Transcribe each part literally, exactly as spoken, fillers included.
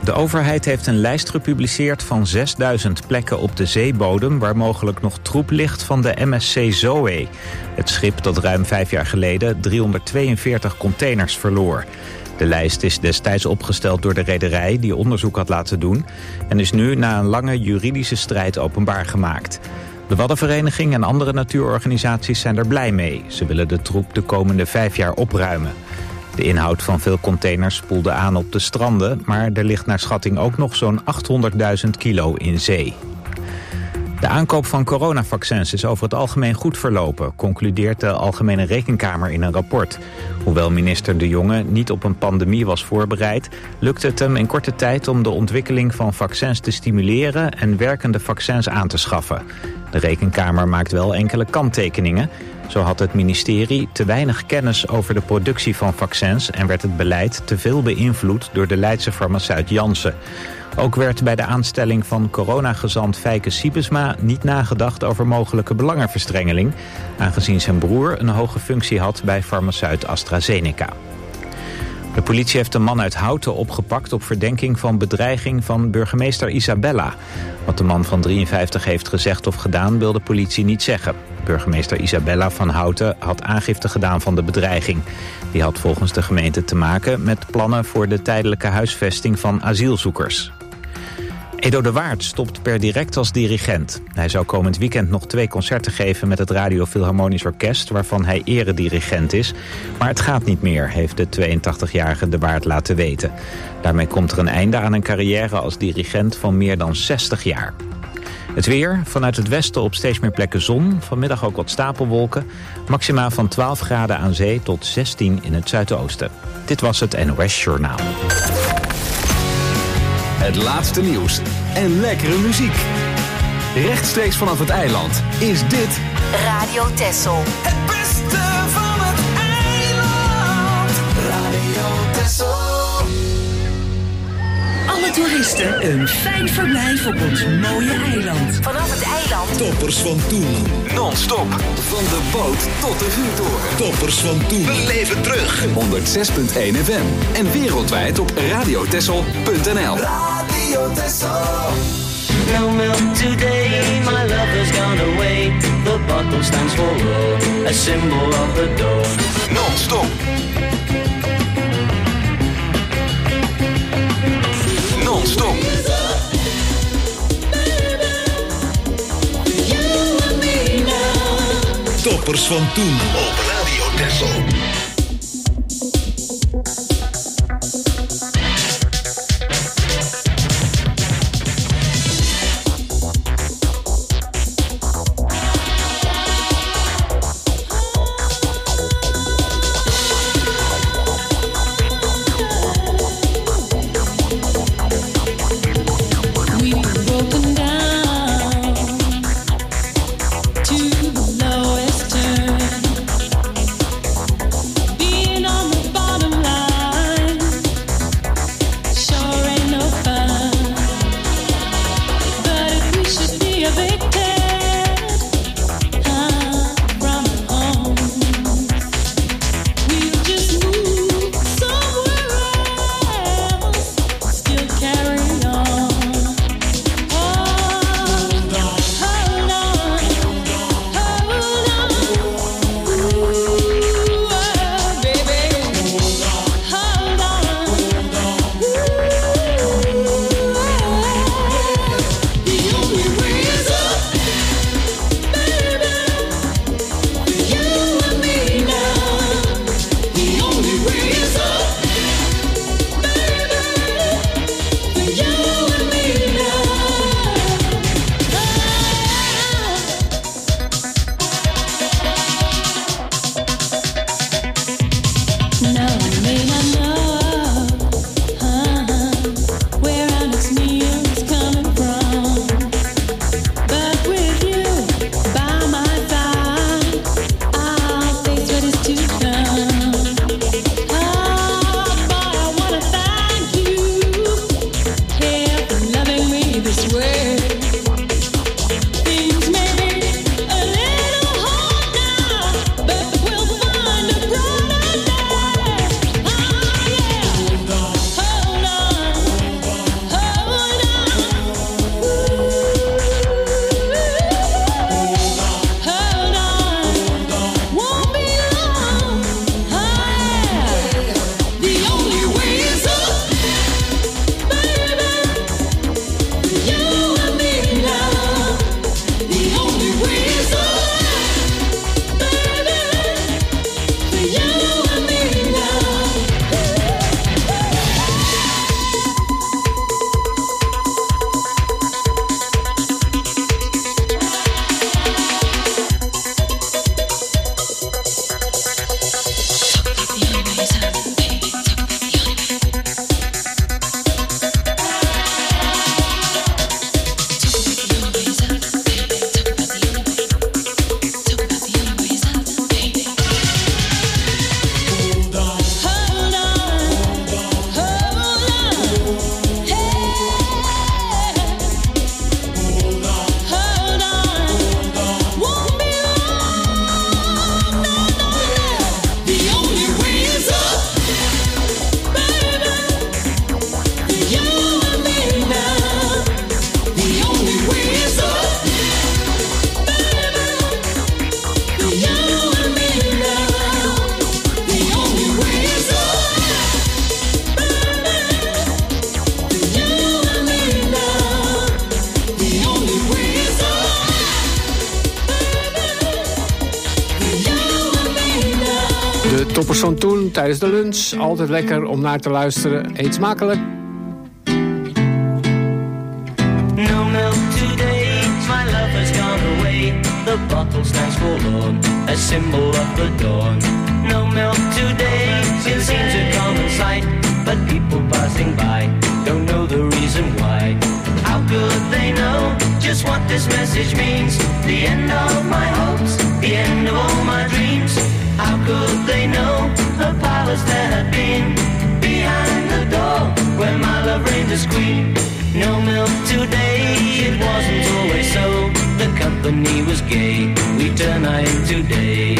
De overheid heeft een lijst gepubliceerd van zesduizend plekken op de zeebodem waar mogelijk nog troep ligt van de M S C Zoe. Het schip dat ruim vijf jaar geleden driehonderdtweeënveertig containers verloor. De lijst is destijds opgesteld door de rederij die onderzoek had laten doen en is nu na een lange juridische strijd openbaar gemaakt. De Waddenvereniging en andere natuurorganisaties zijn er blij mee. Ze willen de troep de komende vijf jaar opruimen. De inhoud van veel containers spoelde aan op de stranden, maar er ligt naar schatting ook nog zo'n achthonderdduizend kilo in zee. De aankoop van coronavaccins is over het algemeen goed verlopen, concludeert de Algemene Rekenkamer in een rapport. Hoewel minister De Jonge niet op een pandemie was voorbereid, lukte het hem in korte tijd om de ontwikkeling van vaccins te stimuleren en werkende vaccins aan te schaffen. De Rekenkamer maakt wel enkele kanttekeningen. Zo had het ministerie te weinig kennis over de productie van vaccins en werd het beleid te veel beïnvloed door de Leidse farmaceut Janssen. Ook werd bij de aanstelling van coronagezant Fijke Siebesma niet nagedacht over mogelijke belangenverstrengeling, aangezien zijn broer een hoge functie had bij farmaceut AstraZeneca. De politie heeft een man uit Houten opgepakt op verdenking van bedreiging van burgemeester Isabella. Wat de man van drieënvijftig heeft gezegd of gedaan wil de politie niet zeggen. Burgemeester Isabella van Houten had aangifte gedaan van de bedreiging. Die had volgens de gemeente te maken met plannen voor de tijdelijke huisvesting van asielzoekers. Edo de Waard stopt per direct als dirigent. Hij zou komend weekend nog twee concerten geven met het Radio Philharmonisch Orkest, waarvan hij eredirigent is. Maar het gaat niet meer, heeft de tweeëntachtigjarige de Waard laten weten. Daarmee komt er een einde aan een carrière als dirigent van meer dan zestig jaar. Het weer, vanuit het westen op steeds meer plekken zon. Vanmiddag ook wat stapelwolken. Maxima van twaalf graden aan zee tot zestien in het zuidoosten. Dit was het N O S Journaal. Het laatste nieuws en lekkere muziek. Rechtstreeks vanaf het eiland is dit Radio Texel. Het beste van het eiland. Radio Texel. Alle toeristen een fijn verblijf op ons mooie eiland. Vanaf het eiland. Toppers van toen. non-stop van de boot tot de vuurtoren. Toppers van toen. We leven terug. honderdzes punt één F M en wereldwijd op radiotessel punt n l. Radio Texel. No milk today, my lover's gone away. The bottle stands for love, a symbol of the dawn. Non-stop. Non-stop. Toppers van toen op Radio Texel. To the lowest turn. Toppers van toen, tijdens de lunch. Altijd lekker om naar te luisteren. Eet smakelijk. No milk today, my lover's gone away. The bottle stands forlorn, a symbol of the dawn. No milk today, it seems a common sight, but people passing by don't know the reason why. How could they know just what this message means? The end of my hopes, the end of all my dreams. How could they know a palace there had been behind the door where my love reigned as queen? No milk today, it wasn't always so. The company was gay, we turn night to day.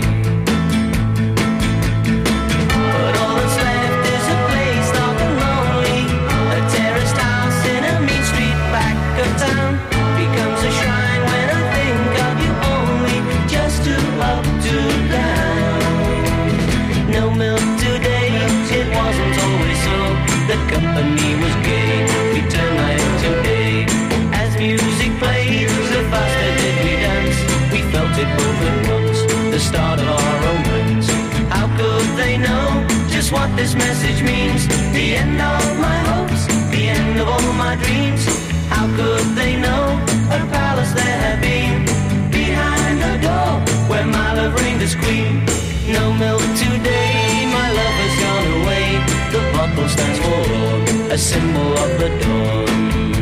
But all that's left is a place dark and lonely. A terraced house in a mean street back of town becomes a shrine when I think of you only. Just to up, to down. No milk today, it wasn't always so. The company was gay, we turn night to day. As music played, the faster did we dance. We felt it both at once, the start of our romance. How could they know just what this message means? The end of my hopes, the end of all my dreams. How could they know a palace there had been behind the door where my love reigned as queen? No milk today, my love has gone away. The bottle stands for a symbol of the dawn.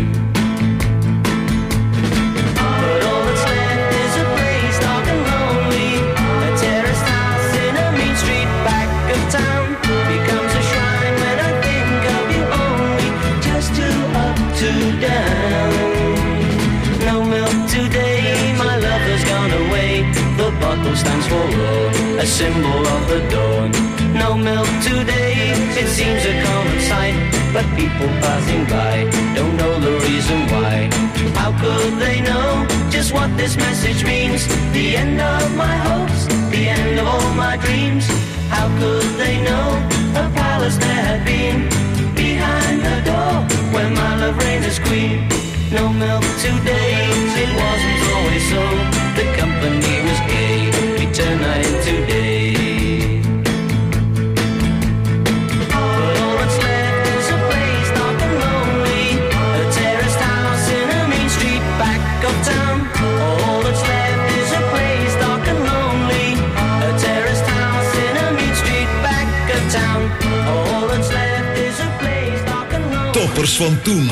But all that's left is a place dark and lonely. A terraced house in a mean street back of town becomes a shrine when I think of you only. Just to up, to down. No milk today, my love has gone away. The bottle stands for a symbol of the dawn. No milk today, it seems a common sight, but people passing by don't know the reason why. How could they know just what this message means? The end of my hopes, the end of all my dreams. How could they know a palace there had been behind the door where my love reigned as queen? No milk today, it wasn't always so. The company was gay, we turn night to day. But all that's left is a place dark and lonely. A terraced house in a mean street back of town. All that's left is a place dark and lonely. A terraced house in a mean street back of town. All that's left is a place dark and lonely. Toppers van toen.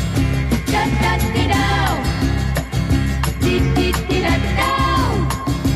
Da da da da,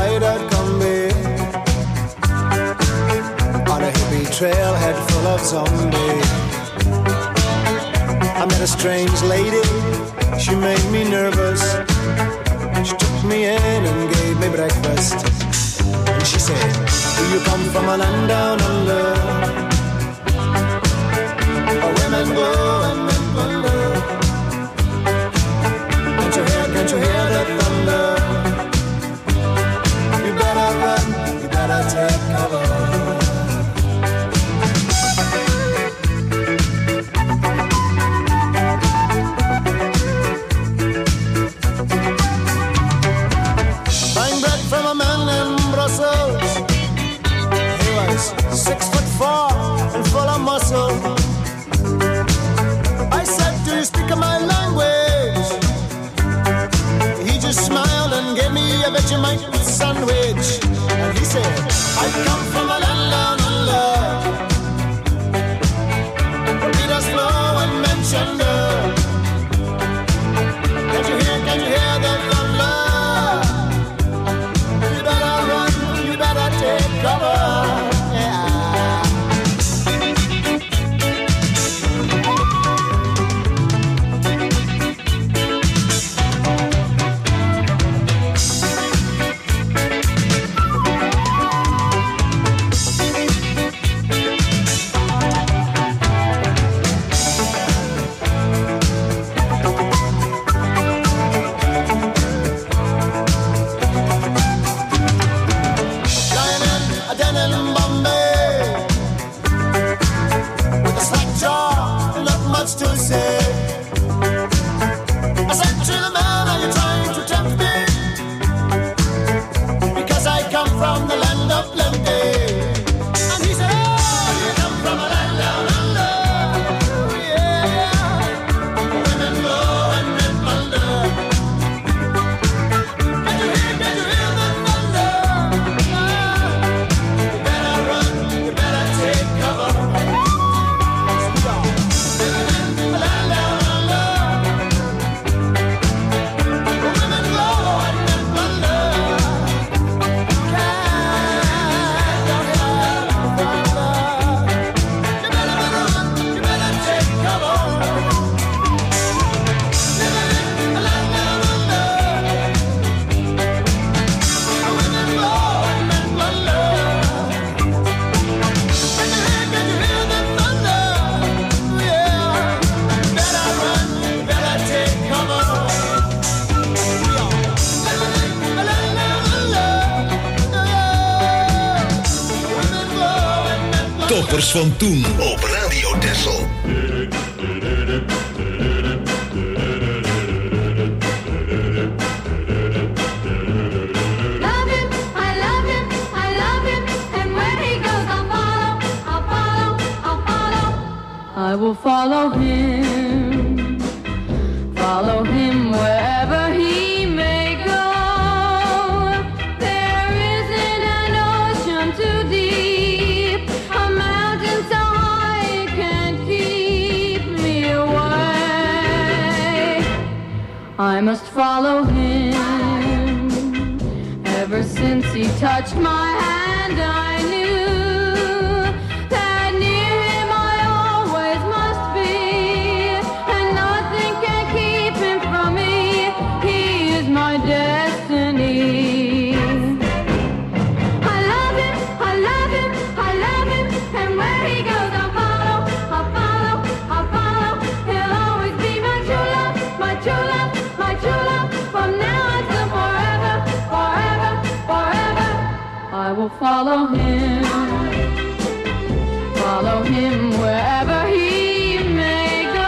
ride out Gumby on a hippie trailhead full of zombies. I met a strange lady, she made me nervous. She took me in and gave me breakfast. And she said, do you come from a land down under, where women go and men wonder? Can't you hear, can't you hear that thunder? You better run, you better take cover. Six foot four and full of muscle. I said, do you speak my language? He just smiled and gave me a Vegemite sandwich. And he said, I come from a land down under, where Peter's flow and Manchester. Can't you hear, can you hear the thunder? You better run, you better take cover. Toppers van toen op Radio Texel. I will follow him, follow him wherever he may go. There isn't an ocean too deep, a mountain so high it can't keep me away. I must follow him. Ever since he touched my hand, I knew destiny. I love him, I love him, I love him, and where he goes I'll follow, I'll follow, I'll follow. He'll always be my true love, my true love, my true love. From now until forever, forever, forever, I will follow him, follow him wherever he may go.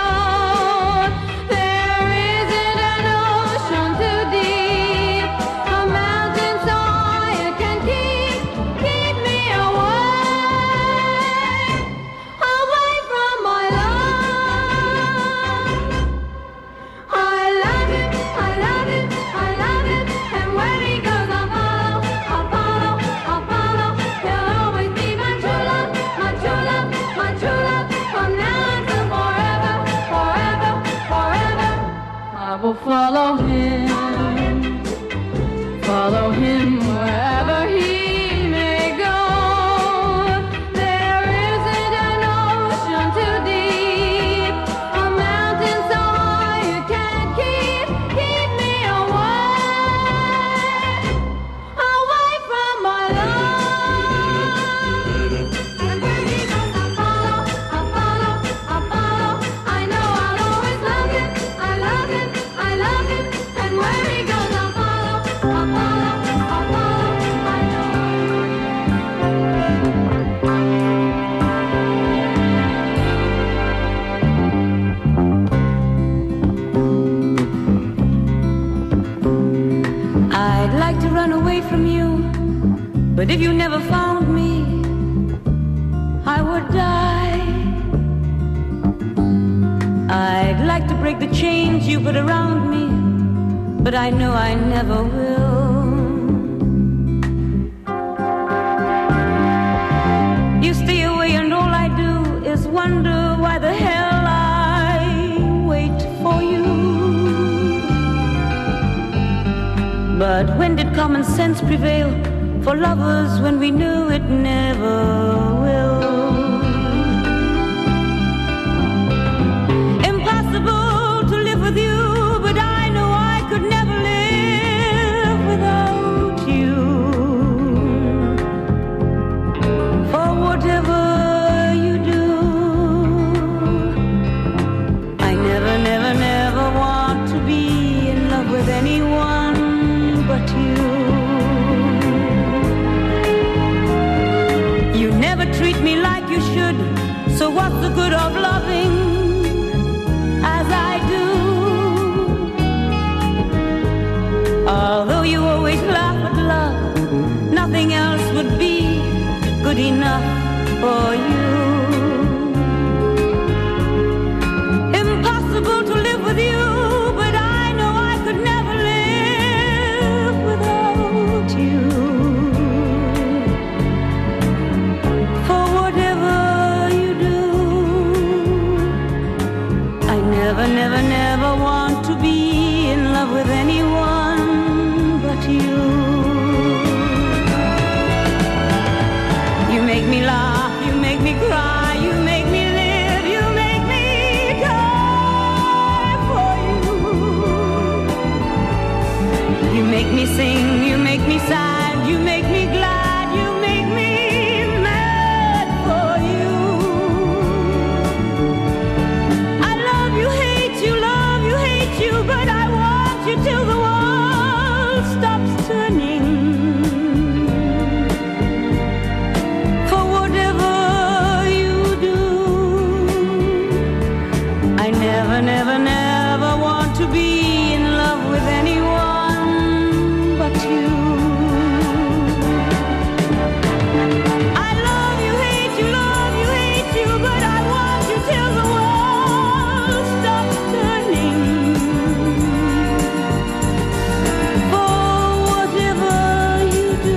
There isn't an ocean too deep, a mountain so high it can keep, keep me away, away from my love. I love him, I love him, I love him, and where he goes I'll follow, I'll follow, I'll follow. He'll always be my true love, my true love, my true love. But if you never found me, I would die. I'd like to break the chains you put around me, but I know I never will. You stay away and all I do is wonder why the hell I wait for you. But when did common sense prevail for lovers when we knew it never will? Impossible to live with you, but I know I could never live without you. For whatever you do, I never, never, never want to be in love with anyone but you. You never treat me like you should, so what's the good of loving as I do? Although you always laugh at love, nothing else would be good enough for you. Impossible to live with you, but I know I could never live without you. For whatever you do, I never, never, never want to be in love with anyone but you. You make me laugh, you make me cry, you make me live, you make me die for you. You make me sing, you make me sad, you make me glad, you make me mad for you. I love you, hate you, love you, hate you, but I want you till the world stops turning. For whatever you do, I never, never, never want to be in love with anyone but you. I love you, hate you, love you, hate you, but I want you till the world stops turning. For whatever you do,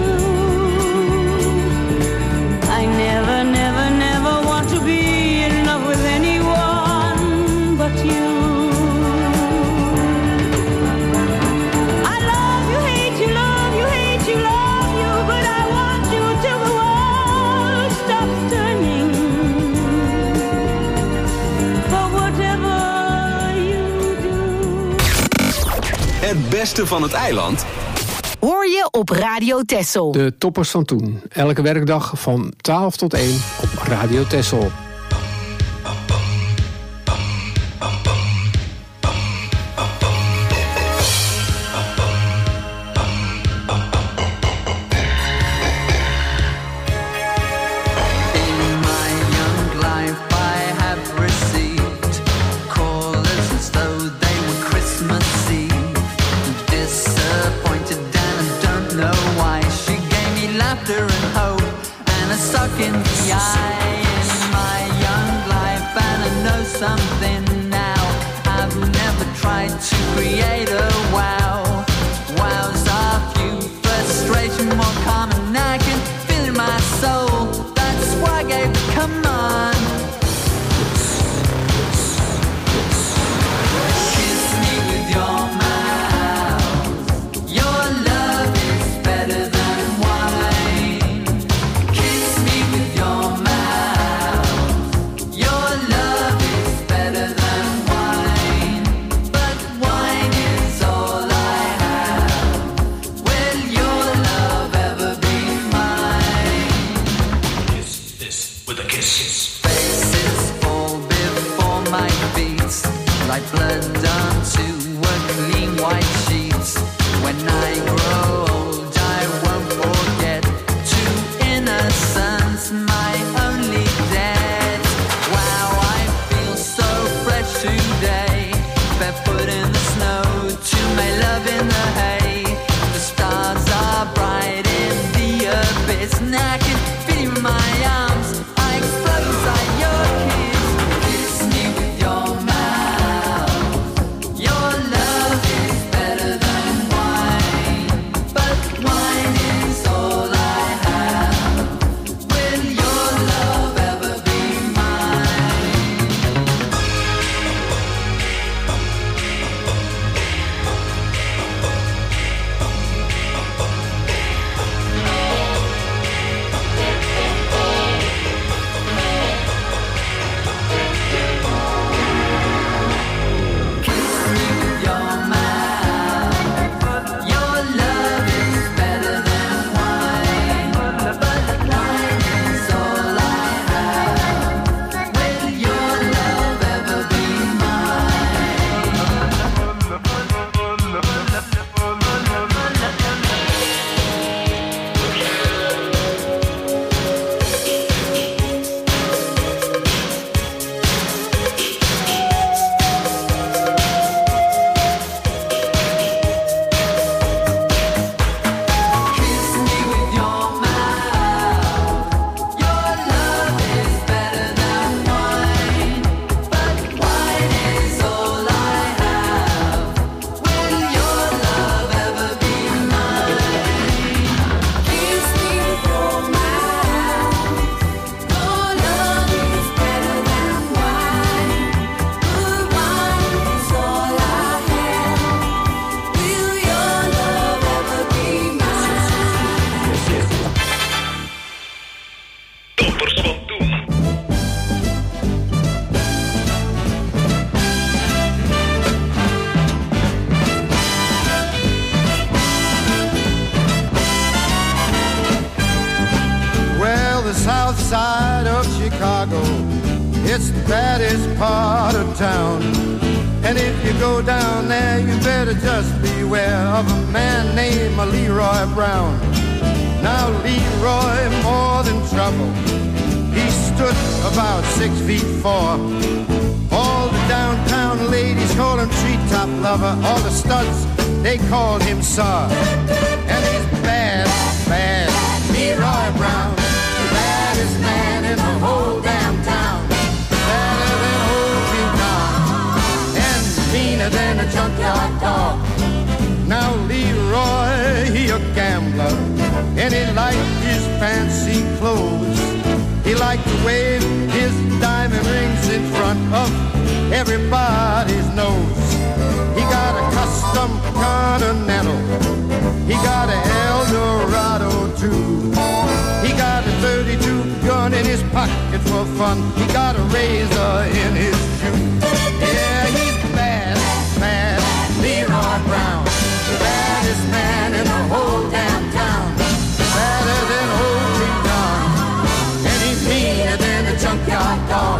I never, never, never want to be in love with anyone but you. I love you, hate you, love you, hate you, love you, but I want you till the world stops turning. For whatever you do. Het beste van het eiland Hoor je op Radio Texel. De toppers van toen. Elke werkdag van twaalf tot één op Radio Texel. In my young life I have received callers as though they were Christmas Eve. Disappointed and I don't know why. She gave me laughter and hope and a suck in the eye. In my It's knacking, feeding my arms. I explode inside your kiss. Kiss me with your mouth. Your love is better than wine, but wine is all I have. Will your love ever be mine? Kiss me with your mouth. Your love is better than wine, but wine is all I have. Will your love ever be Kiss me with your mouth. Your love is better than wine, but wine is all I have. Will your love ever be mine? Kiss me with your mouth. Your love is better than wine, but wine is all I have. Will your love ever be mine? Toppers van toen. Well, the south side of Chicago, it's the baddest part of town. And if you go down there, you better just beware of a man named Leroy Brown. Now Leroy, more than trouble, he stood about six feet four. All the downtown ladies call him treetop lover. All the studs, they called him Sir. And he's bad, bad, Leroy Brown, the baddest man in the whole damn town. Better than old King Kong, and meaner than a junkyard dog. Now Leroy, he a gambler, and he liked his fancy clothes. He liked to wave his diamond rings in front of everybody's nose. He got a custom Continental, he got a Eldorado too. He got a thirty-two gun in his pocket for fun. He got a razor in his shoe. Yeah, he's bad, bad, Leroy Brown, the baddest man in the whole damn town. Better than old King Kong, and he's meaner than a junkyard dog.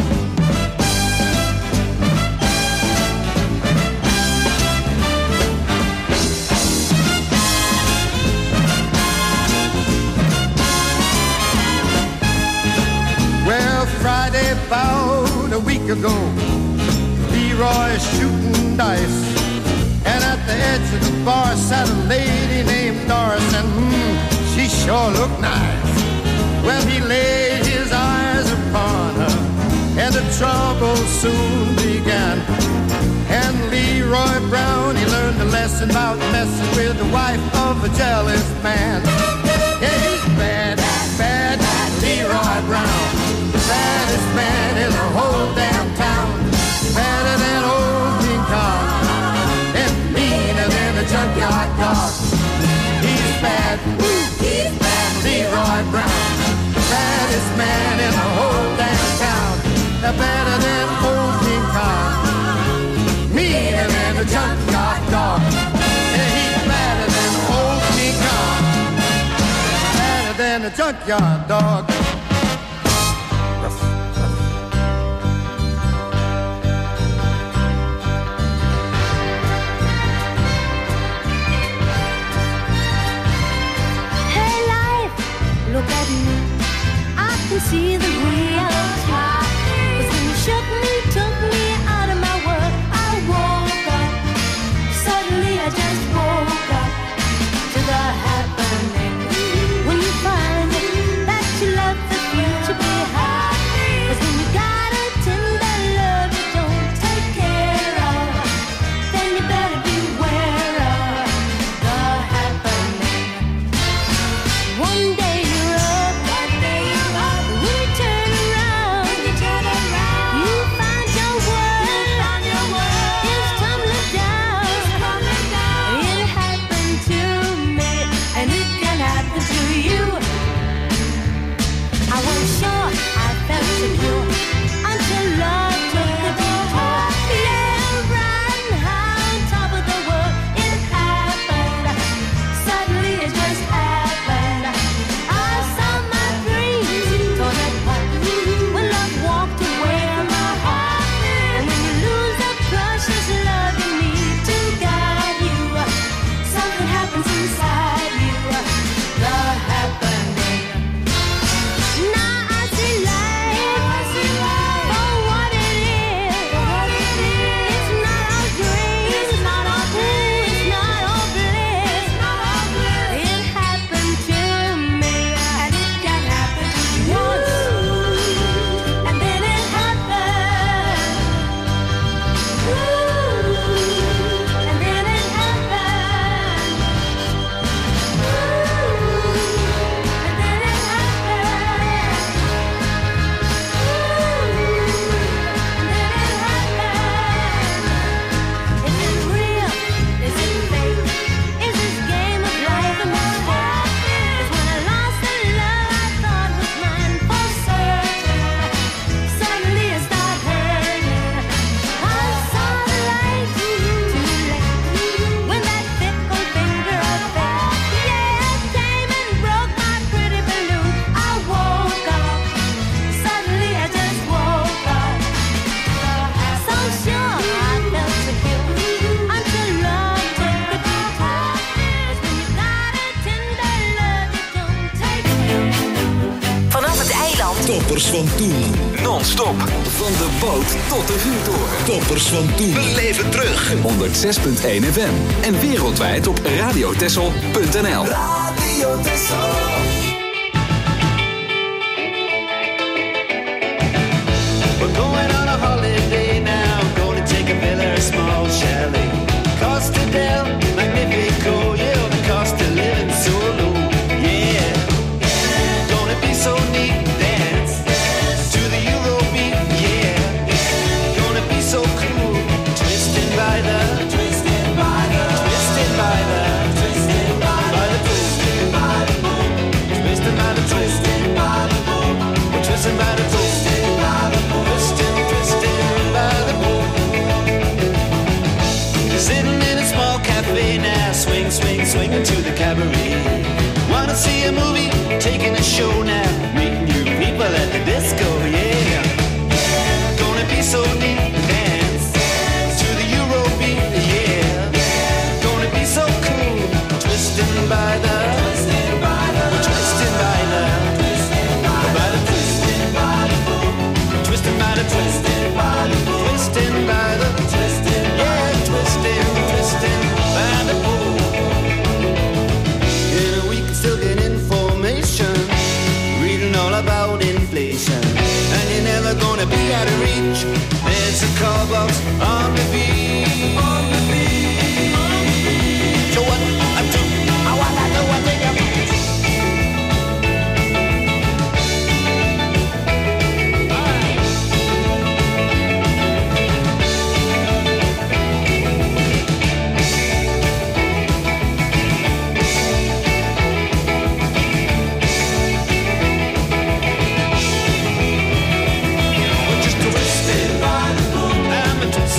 Well, Friday about a week ago, Leroy shooting dice, and at the edge of the bar sat a lady named Doris, and mm, she sure looked nice. Well, he laid his eyes upon her, and the trouble soon began. And Leroy Brown, he learned a lesson about messing with the wife of a jealous man. Yeah, he's bad, bad, Leroy Brown, the baddest man in the whole damn town. Better than old King Kong, and meaner than a junkyard dog. He's bad, woo, he's bad, Leroy Brown, the baddest man in the whole damn town. They're better than old King Kong, meaner than a junkyard dog. And he's better than old King Kong, better than a junkyard dog. Look at me, I can see the reality. But when you shook me, took me out of my world, I woke up. Suddenly I just woke up to the happening. When you find One day you're up, one day you're up. When you turn around, when you turn around, you find your world, find your world is tumbling down, is tumbling down. It happened to me, and it can happen to you. I was sure I felt secure until love took a detour. Yeah, riding high on top of the world, it happened. Suddenly it just happened. I saw my dreams torn apart when love walked away from my heart. And when you lose the precious love you need to guide you, something happens inside you. The happening. Now I see life for what it is. It's not all dreams, it's not all blue, it's not all bliss. It happened to me, and it can happen once, and then it happened. And then it happened. And then it happened. Is it real? Is it fake? Is this game of life a mistake? 'Cause when I lost the love I thought was mine for certain, suddenly it started hurting. I saw the light too late when that fickle finger of fate, yeah, came and broke my pretty balloon. I woke up. Suddenly I just woke up. So sure I felt secure until love took a detour. 'Cause when you got a tender love, you don't take it. Vanaf het eiland. Toppers van toen. Non-stop. Van de boot tot de vuurtoren. Toppers van toen. Beleef het terug. honderdzes komma één F M. En wereldwijd op radiotessel punt n l. Radio Tessel. We're going on a holiday now. Gonna take a villa, a small chalet. Costa del Magnifico, yeah, the cost of living so low. Yeah, gonna be so neat. Dance to the Eurobeat. Yeah, gonna be so cool. Twisted by the, twisted by the, twisted by the, twisted by the, twisted by the moon. Twisted by the, twisted by the moon. We're twisted by the, twisted by the moon. Twisted, twisted by the moon. Sitting in a small cafe now, swing, swing, swinging to the cabaret. Wanna see a movie, taking a show now, meeting new people at the disco, yeah. Gonna be so neat, dance to the Eurobeat, yeah. Gonna be so cool, twisting by the, twisting by the, twisting by the, twisting by the, twisting by the, twisting by the, twisting by the, twisting by the, twisting, yeah, twisting, twisting by the pool. In a week, still get information, reading all about inflation, and you're never gonna be out of reach. There's a call box on the beach, on the beach. So what I do, I wanna know what they do. We're just twisted by the moon. I'm a twisted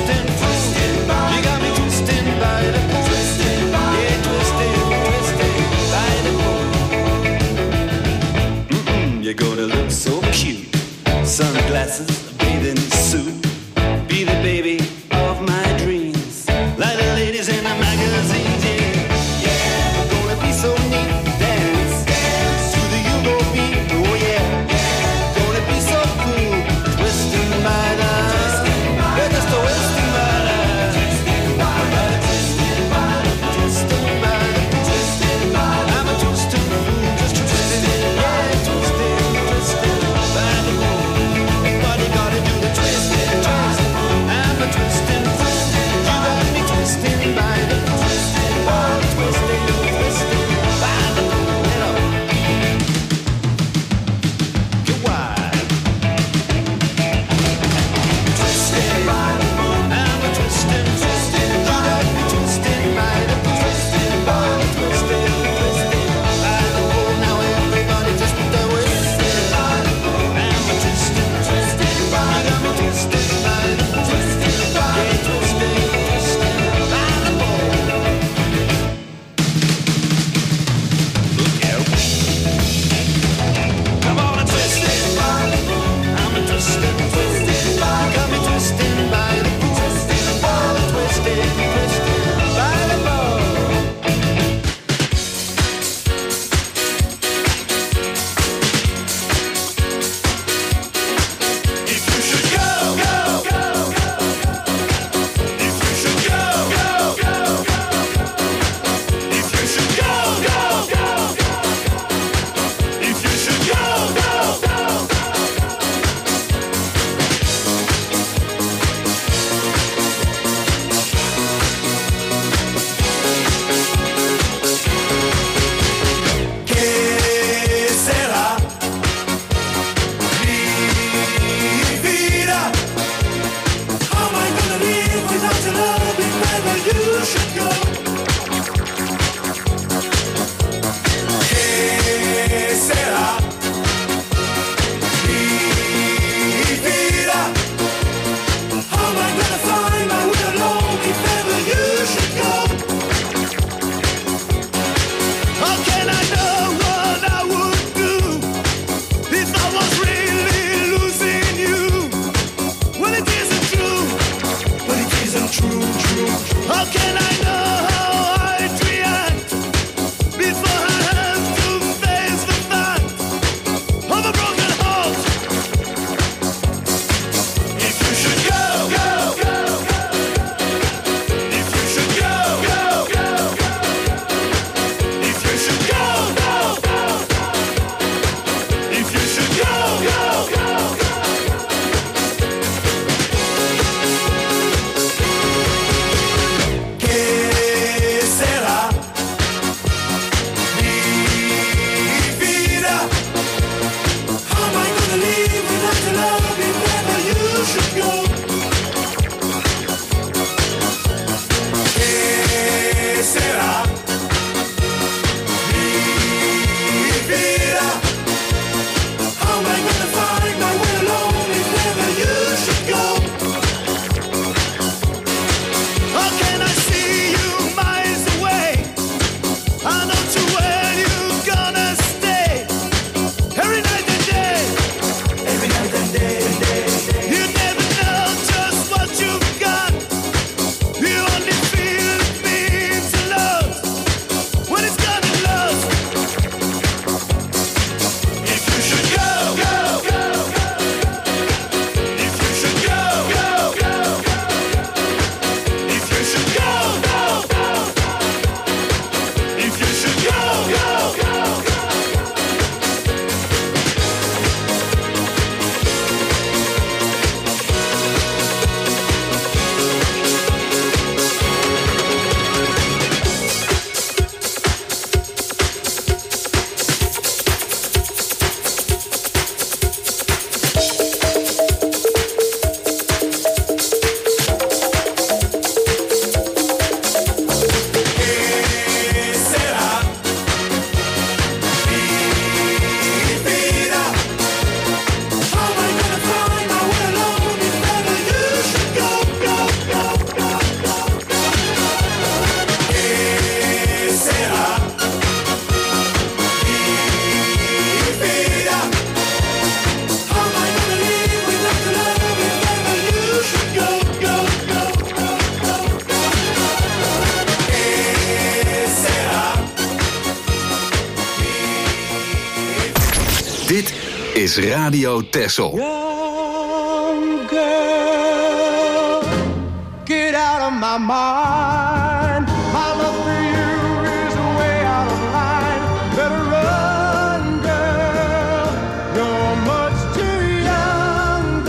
Dit is Radio Texel. Young girl, get out of my mind. My love for you is way out of line. Better run, girl. You're much too young,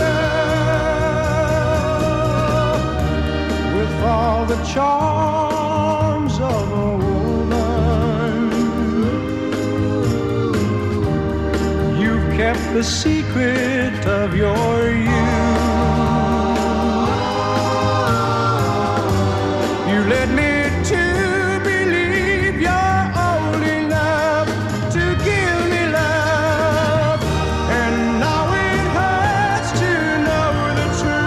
girl. With all the charms of a woman, you've kept the secret of your youth. You led me to believe you're old enough to give me love, and now it hurts to know the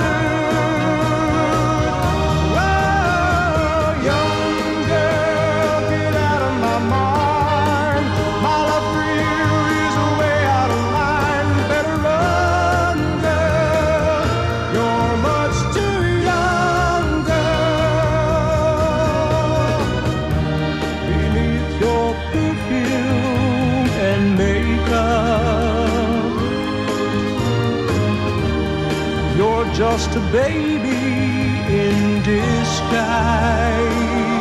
truth. Oh, young girl, get out of my mind. My love for you is way out of line. Better run, girl. You're much too young, girl. Beneath your perfume and makeup, you're just a baby in disguise.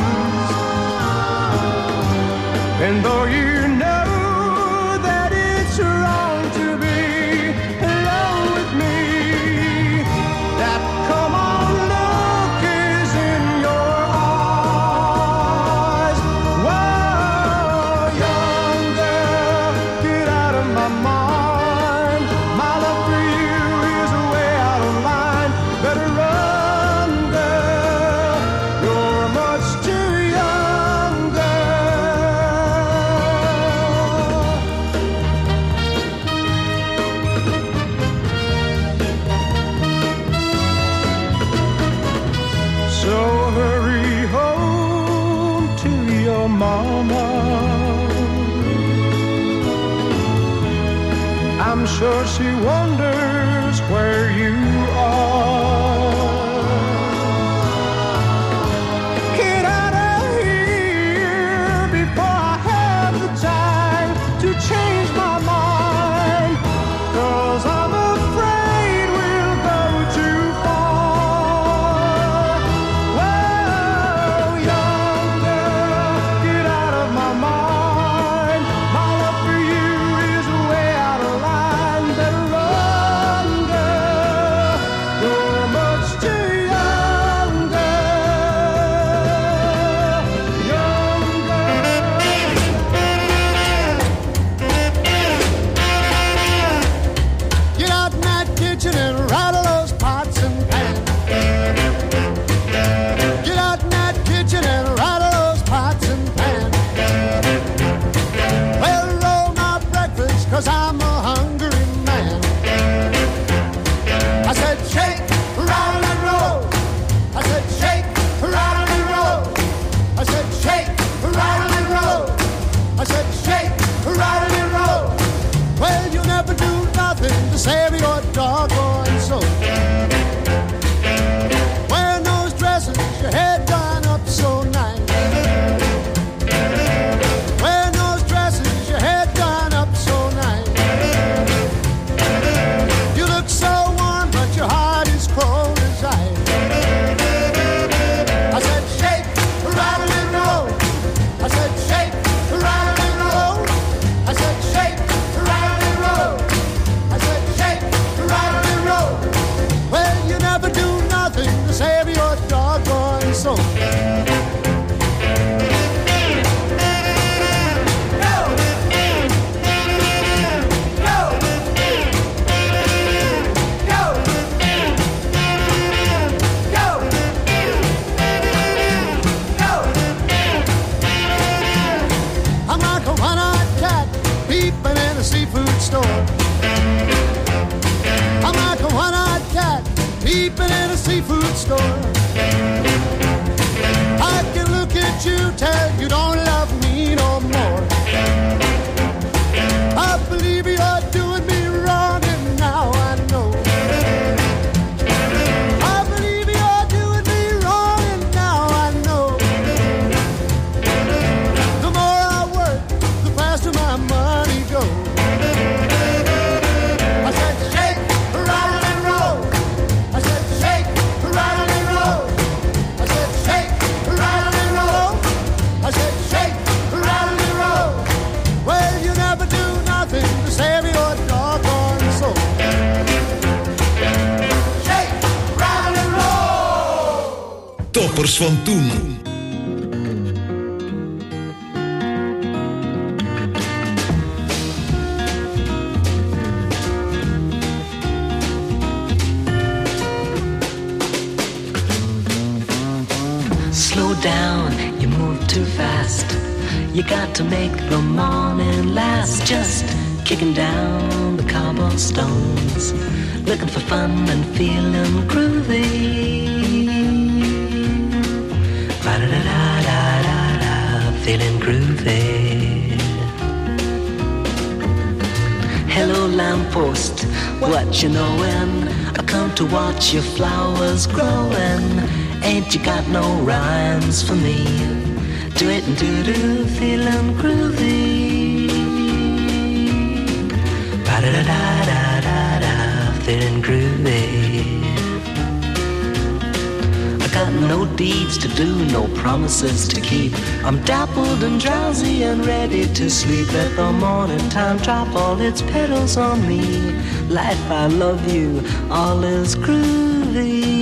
And though you know that it's wrong to be alone with me, that come on look is in your eyes. Whoa, young girl, get out of my mind. My love for you is way out of line. Better run, girl. You're much too young, girl. So hurry home to your mama. I'm sure she wonders where you are. Get out of here before I have the time to change my mind, 'cause I'm afraid we'll go too far. Whoa, young girl, get out of my mind. My love for you is way out of line. Better run, girl. You're much too young, girl. Young girl. Get out in that kitchen and rattle those pots and pans. Get out in that kitchen and rattle those pots and pans. Well, roll my breakfast, 'cause I'm a hungry man. I said shake, rattle and roll. I said shake, rattle and roll. I said shake, rattle and roll. I said shake, rattle and roll. Well, you never do nothing to save your doggone soul. Wearing those dresses, your head done up so nice. Wearing those dresses, your head done up so nice. You look so warm, but your heart is cold as ice. I said shake, rattle and roll. I said shake, rattle and roll. I said shake, rattle and roll. I said shake, rattle and roll. Well, you never do nothing to save your doggone soul. Go! Go! Go! Go! Go! I'm like a one-eyed cat peeping in a seafood store. I'm like a one-eyed cat peeping in a seafood store. I can look at you, tell you don't love me no more. I believe you're doing me wrong, and now I know. I believe you're doing me wrong, and now I know. The more I work, the faster my money goes. toppers van toen. Slow down, you move too fast. You got to make the morning last. Just kicking down the cobblestones, looking for fun and feeling groovy. Ba-da-da-da-da-da, feeling groovy. Hello lamppost, what you knowin'? I come to watch your flowers growin'. Ain't you got no rhymes for me? Do it and do-do, feeling groovy. Ba-da-da-da-da-da, feeling groovy. I got no deeds to do, no promises to keep. I'm dappled and drowsy and ready to sleep. Let the morning time drop all its petals on me. Life, I love you, all is groovy.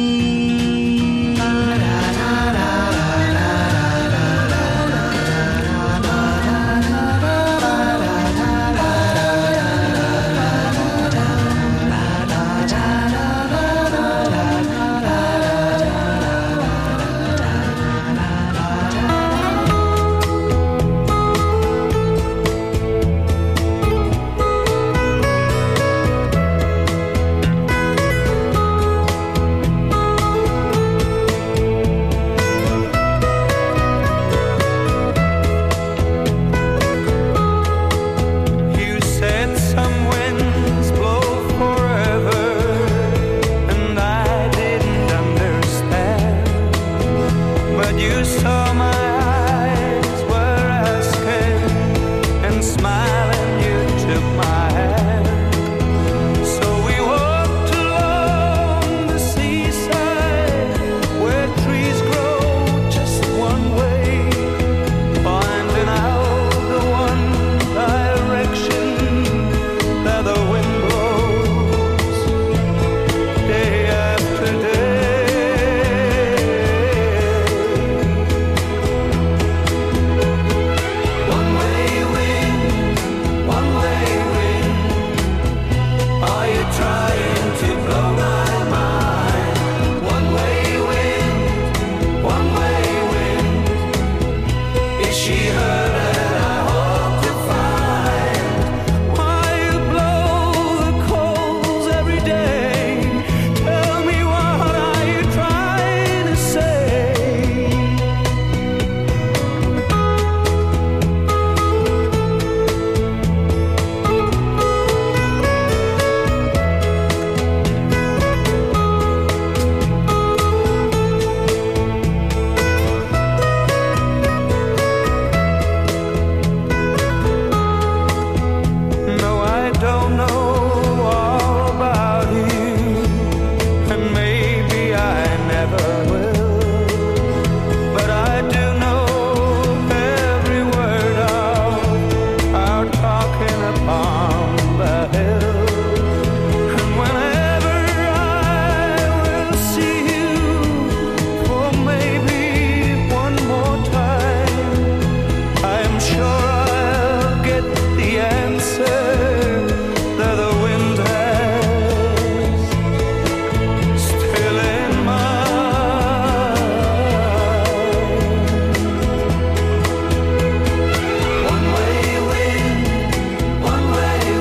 One way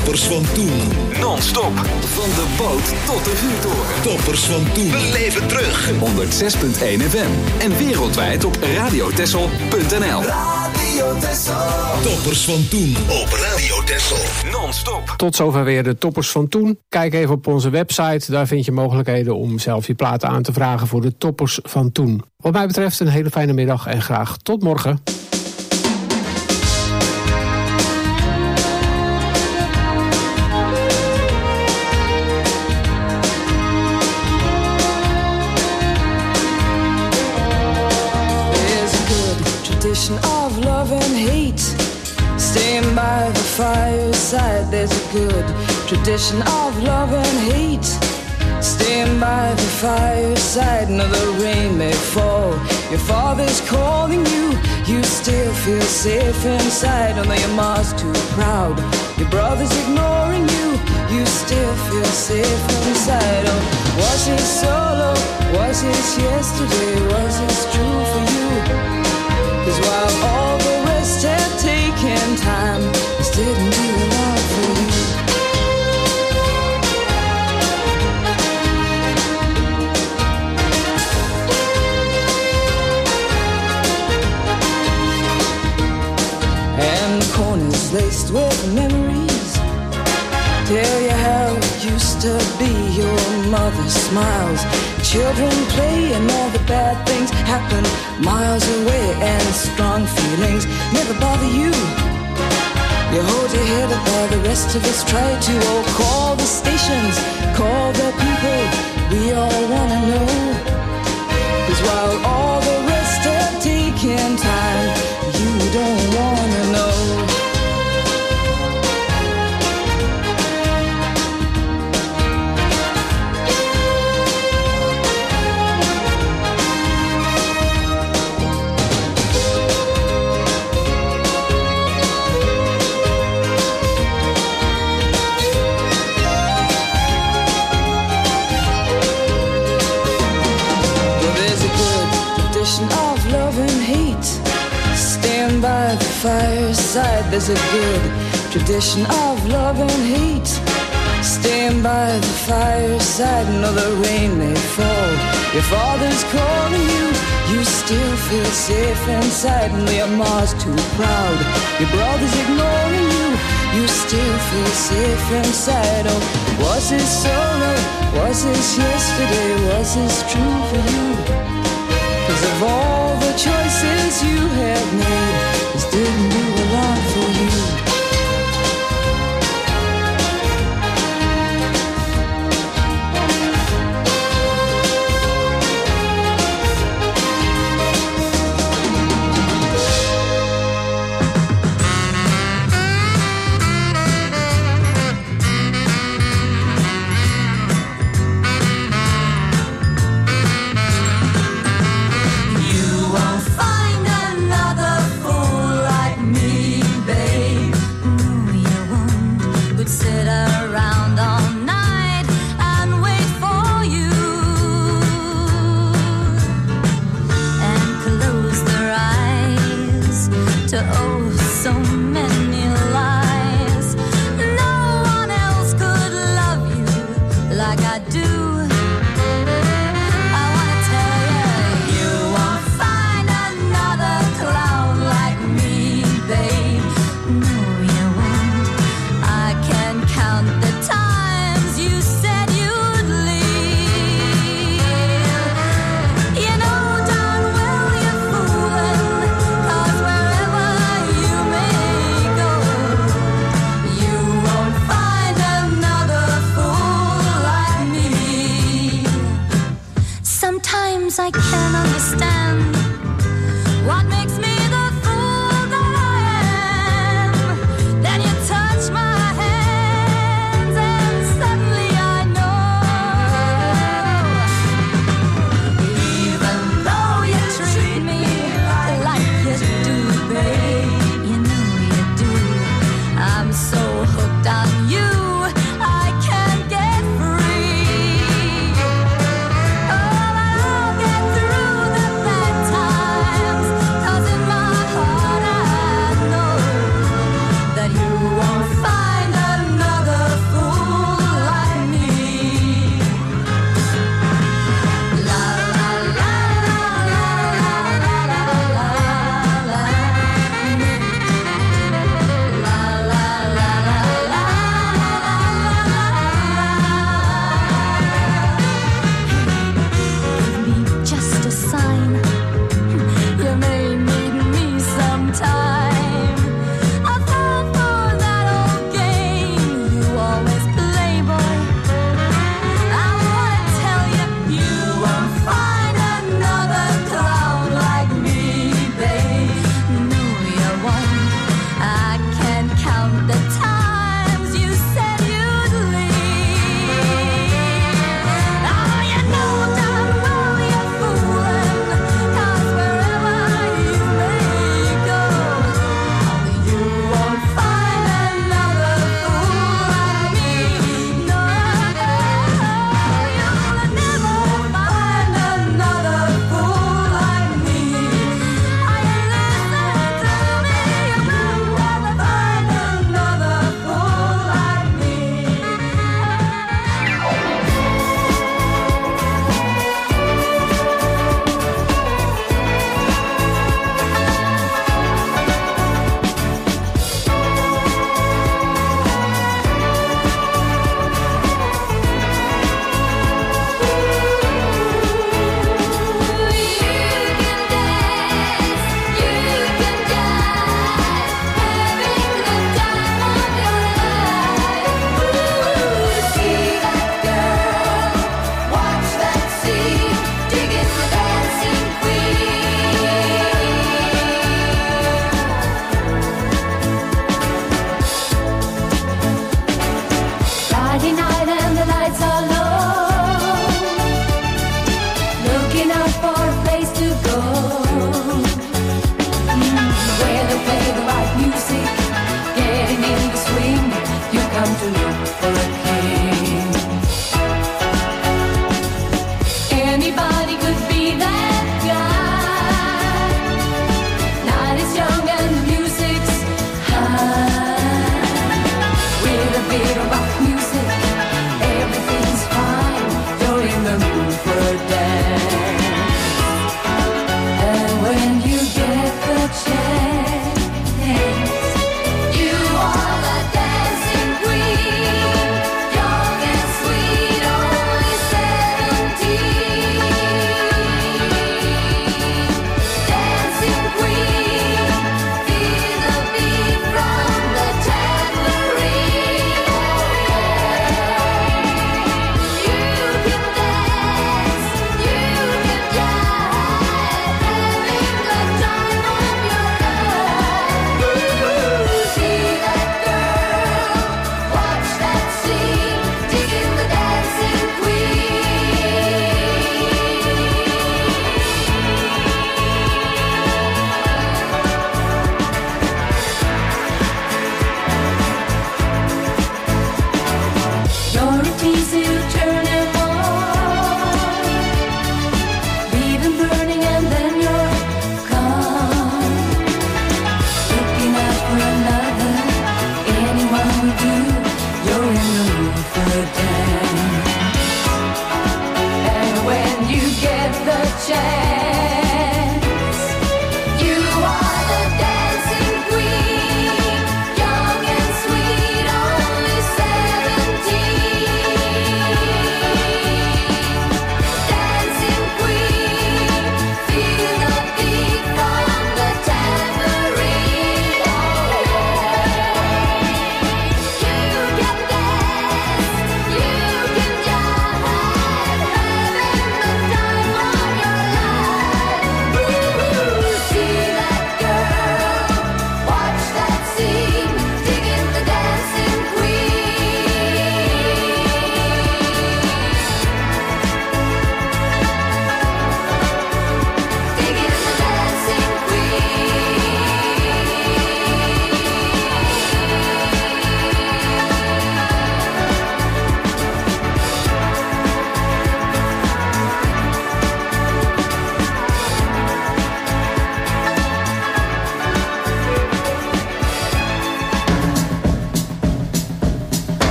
Toppers van toen. Non-stop. Van de boot tot de vuurtoren. Toppers van toen. Beleef het terug. honderd zes komma één F M. En wereldwijd op radiotessel punt n l. Radio Tessel. Toppers van toen op Radio Tessel. Non-stop. Tot zover weer de toppers van toen. Kijk even op onze website. Daar vind je mogelijkheden om zelf je platen aan te vragen voor de toppers van toen. Wat mij betreft een hele fijne middag en graag tot morgen. Of love and hate, staying by the fireside. There's a good tradition of love and hate, staying by the fireside. No, the rain may fall, your father's calling you, you still feel safe inside. Although your mom's too proud, your brother's ignoring you, you still feel safe inside. Oh, was it solo? Was it yesterday? Was it true for you? 'Cause while all the rest had taken time, this didn't do a lot for you. And the corners laced with memories tell you how it used to be. Your mother smiles, children play, and all the bad things happen miles away, and strong feelings never bother you. You hold your head up while the rest of us try to. Oh, call the stations, call the people, we all wanna know. 'Cause while all the rest have taken time, you don't wanna know. Of love and hate, stand by the fireside. There's a good tradition of love and hate, stand by the fireside. No, the rain may fall, your father's calling you, you still feel safe inside. And your mom's too proud, your brother's ignoring you, you still feel safe inside. Oh, was it solo? Was this yesterday? Was this true for you? 'Cause of all the choices you have made, this didn't do a lot for you. Oh, I'll get through the bad.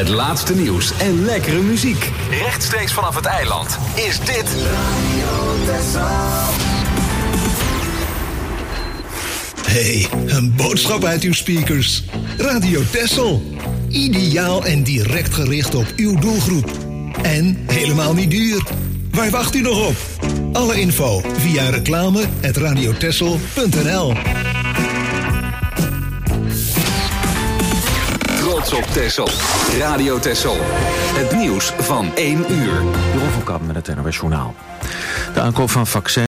laatste nieuws en lekkere muziek. Rechtstreeks vanaf het eiland is dit Hey, een boodschap uit uw speakers. Radio Texel. Ideaal en direct gericht op uw doelgroep. En helemaal niet duur. Waar wacht u nog op? Alle info via reclame at radiotexel punt n l. Trots op Texel. Radio Texel. Het nieuws van één uur. Jeroen van Kamp met het N O S Journaal. De aankoop van vaccins